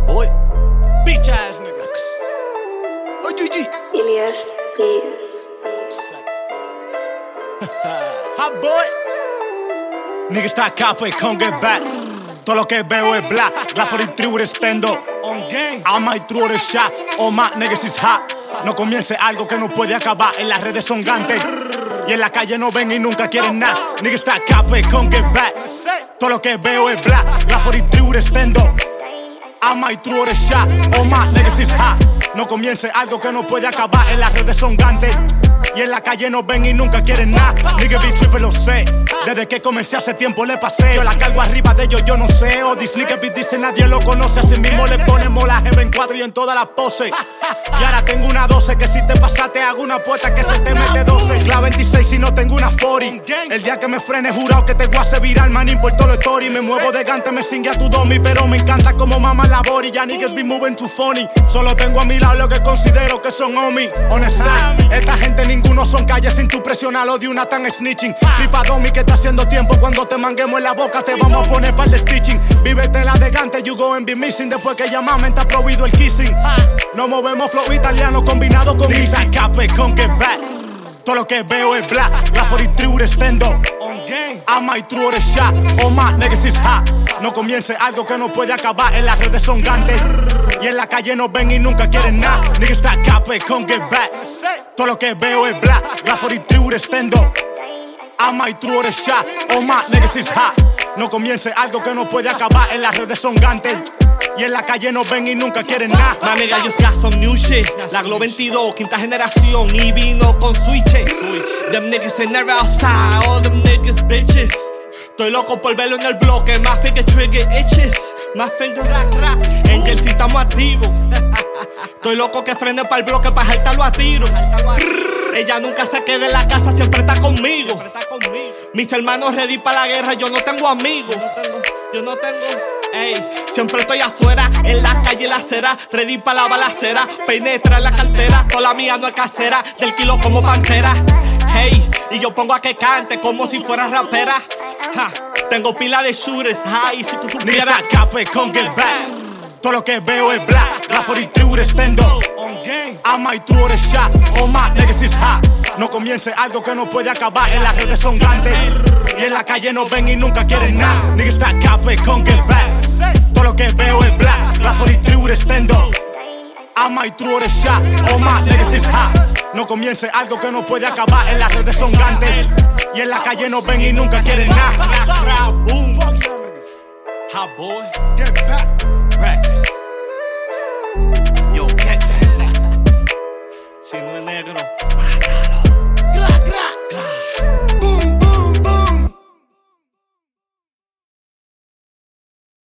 boy. Bitch ass niggas. Oh, GG. Elias. Hot boy. Nigga está acá, pues, con get back. Todo lo que veo es black. La 43 estendo. On game. I might throw the shot. All my niggas is hot. No comience algo que no puede acabar. En las redes son gantes. Y en la calle no ven y nunca quieren nada. Nigga está acá, pues, con get back. Todo lo que veo es black. La 43 estendo. I might throw the shot. All my niggas is hot. No comience algo que no puede acabar. En las redes son gantes. Y en la calle no ven y nunca quieren nada. Nigga be triple, lo sé. Desde que comencé hace tiempo le pasé. Yo la cargo arriba de ellos, yo no sé. O this nigga be dice nadie lo conoce. Así mismo le ponemos la G en 4 y en todas las poses. Y ahora tengo una 12 que si te pasaste hago una puerta que se te mete 12. La 26 si no tengo una 40. El día que me frene jurado que te voy a hacer viral, man, importó lo story. Me muevo de gante, me singue a tu domi. Pero me encanta como mama la body. Ya niggas be moving too funny. Solo tengo a mi lado lo que considero que son homies. Honestly, esta gente ninguno son calles sin tu presionarlo de una tan snitching. Flipa domi que está haciendo tiempo. Cuando te manguemos en la boca te vamos a poner par de stitching. Vívete la de gante, you go and be missing. Después que llamarme está prohibido el kissing. No movemos flow italiano combinado con easy. Cape con get back. Todo lo que veo es black. La 43 estendo. I might throw the shot. All my niggas is hot. No comience algo que no puede acabar. En las redes son gantes. Y en la calle no ven y nunca quieren nada. Nigga está cape con get back. Todo lo que veo es black. La 43 estendo. I might throw the shot. All my niggas is hot. No comience algo que no puede acabar. En las redes son gantes. Y en la calle no ven y nunca quieren nada. My nigga just got some new shit. La Glow 22, quinta generación. Y vino con switches. Them niggas ain't never outside. All them niggas bitches. Estoy loco por verlo en el bloque. My finger trigger itches. My finger rack rack. En Jersey estamos activos. Estoy loco que frene para el bloque para saltarlo a tiro. Ella nunca se queda en la casa, siempre está conmigo. Mis hermanos ready para la guerra, yo no tengo amigos. Yo no tengo. Ey, siempre estoy afuera, en la calle y la acera, ready para la balacera, penetra en la cartera, toda la mía no es casera, del kilo como pantera. Hey, y yo pongo a que cante como si fuera rapera. Ja, tengo pila de shooters, ay, si tú supieras. Nigga cape con get back. Todo lo que veo es black. La 43 estendo. I might throw the shot. All my niggas is hot. No comience algo que no puede acabar. En las redes son gantes. Y en la calle no ven y nunca quieren nada. Nigga está cape con get back. Todo lo que veo es black. La 43 estendo. I might throw the shot. All my niggas is hot. No comience algo que no puede acabar. En las redes son gantes. Y en la calle no ven y nunca quieren nada. Boom. Hot boy. Get back. Practice. Yo, get that. Si no es negro.